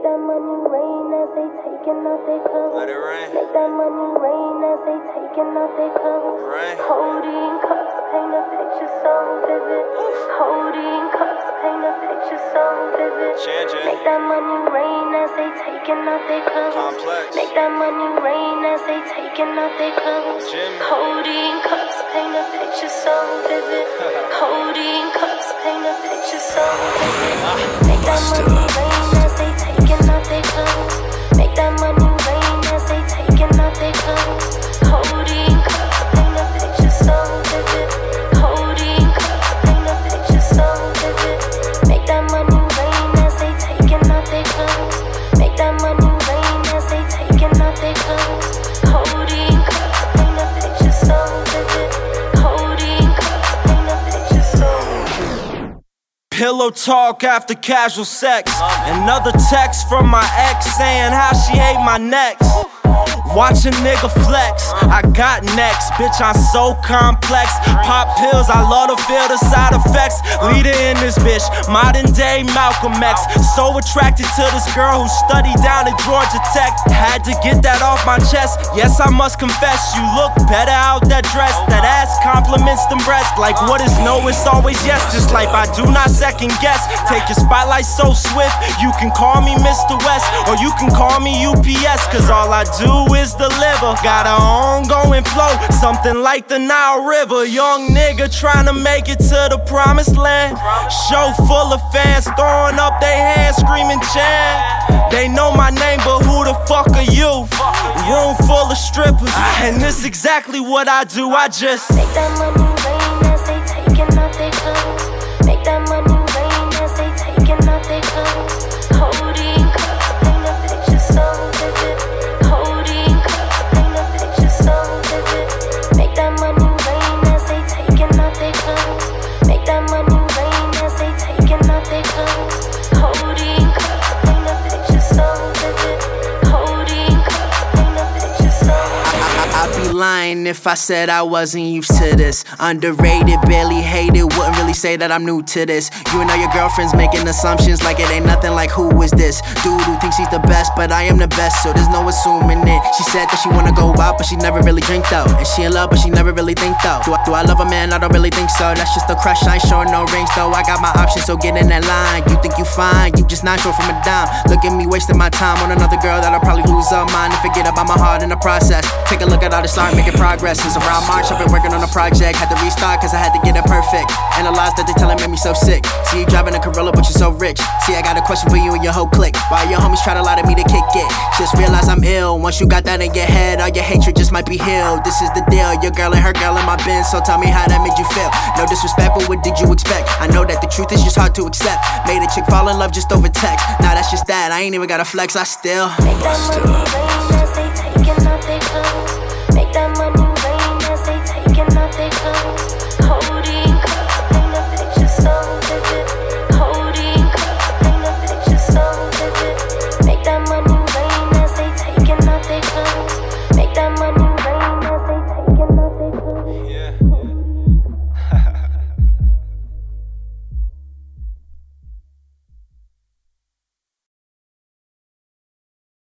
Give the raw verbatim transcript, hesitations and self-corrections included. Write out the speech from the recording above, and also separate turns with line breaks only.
that money rain as they taking off their clothes.
Let it rain.
Make that money rain as they taking off their clothes.
Rain.
Holding cups, paint a picture so vivid. Holding cups, paint a picture so vivid.
Changing.
Make that money rain as they taking off their clothes.
Complex.
Make that money rain as they taking off their clothes.
Jimmy.
Holding cups, paint a picture so vivid. Holding cups, paint a picture so vivid. Make that money rain as they taking off their clothes. Make that money rain as they taking off their clothes. Holding cups, paint a picture so vivid. Holding cups, paint a picture so vivid. Make that money rain as they taking off their clothes. Make that money rain as they taking off their clothes. Holding cups, paint a picture so vivid. Holding cups, paint a picture so vivid.
Pillow talk after casual sex. Another text from my ex saying how she hate my neck. Watch a nigga flex, I got next, bitch I'm so complex. Pop pills, I love to feel the side effects. Leader in this bitch, modern day Malcolm X. So attracted to this girl who studied down at Georgia Tech. Had to get that off my chest, yes I must confess. You look better out that dress, that ass compliments them breasts. Like what is no, it's always yes. This life I do not second guess. Take your spotlight so swift, you can call me Mister West, or you can call me U P S. Cause all I do is deliver. Got an ongoing flow, something like the Nile River. Young nigga trying to make it to the promised land. Show full of fans throwing up their hands, screaming chant. They know my name, but who the fuck are you? Room full of strippers, and this exactly what I do. I just
make that money rain as they taking off their clothes. Make that money rain as they taking off their clothes. Holding cups, paint a picture so vivid. Holding cups, paint a picture so vivid. Make that money rain as they taking off their clothes. Make that money rain as they taking off their clothes. Holding cups, paint a picture so vivid. Holding cups, paint a picture so vivid.
I'd be lying if I said I wasn't used to this. Underrated, barely hated, wouldn't really say that I'm new to this. You and all your girlfriends making assumptions like it ain't nothing, like who is this? Dude who thinks he's the best, but I am the best, so there's no assuming it. She said that she wanna go out, but she never really drink though. And she in love, but she never really think though. Do I, do I love a man? I don't really think so. That's just a crush, I ain't showing no rings though. I got my options, so get in that line. You think you fine, you just not sure from a dime. Look at me wasting my time on another girl that'll probably lose her mind and forget about my heart in the process. Take a look at all this art, making progress. Since around March, I've been working on a project. Had to restart cause I had to get it perfect. And the lies that they telling made me so sick. See you driving a Corolla, but you're so rich. See, I got a question for you and your whole clique. Why your homies try to lie to me to kick it? Just realize I'm ill. Once you got that in your head, all your hatred just might be healed. This is the deal, your girl and her girl in my bin. So tell me how that made you feel. No disrespect, but what did you expect? I know that the truth is just hard to accept. Made a chick fall in love just over text. Nah, that's just that, I ain't even gotta flex, I still
make that money rain as they taking off their clothes.